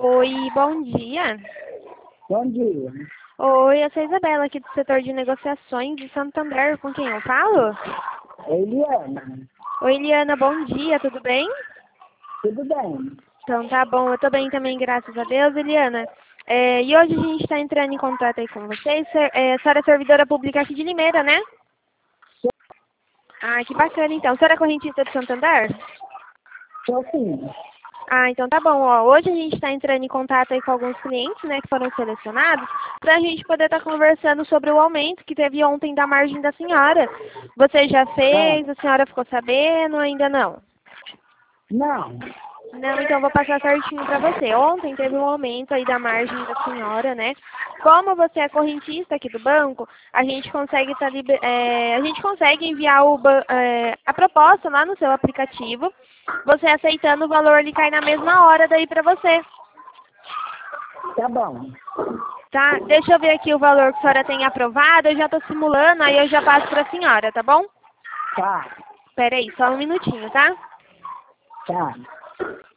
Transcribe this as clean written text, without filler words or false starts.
Oi, bom dia. Bom dia. Oi, eu sou a Isabela, aqui do setor de negociações de Santander. Com quem eu falo? Eliana, Oi, Eliana, bom dia, tudo bem? tudo bem? Então tá bom, eu tô bem também, graças a Deus, Eliana. E hoje a gente está entrando em contato aí com vocês. A senhora é servidora pública aqui de Limeira, né? Ah, que bacana então. A senhora é correntista de Santander? Sou sim. Ah, então tá bom. Ó, hoje a gente está entrando em contato aí com alguns clientes, né, que foram selecionados, para a gente poder estar conversando sobre o aumento que teve ontem da margem da senhora. Você já Ah, fez? A senhora ficou sabendo? Ainda não? não. Não, então vou passar certinho para você. Ontem teve um aumento aí da margem da senhora, né? Como você é correntista aqui do banco, a gente consegue a gente consegue enviar a proposta lá no seu aplicativo. Você aceitando o valor, ele cai na mesma hora daí para você. Tá bom. Tá? Deixa eu ver aqui o valor que a senhora tem aprovado. Eu já estou simulando, aí eu já passo para a senhora, tá bom? Tá, Espera aí, só um minutinho, tá? tá.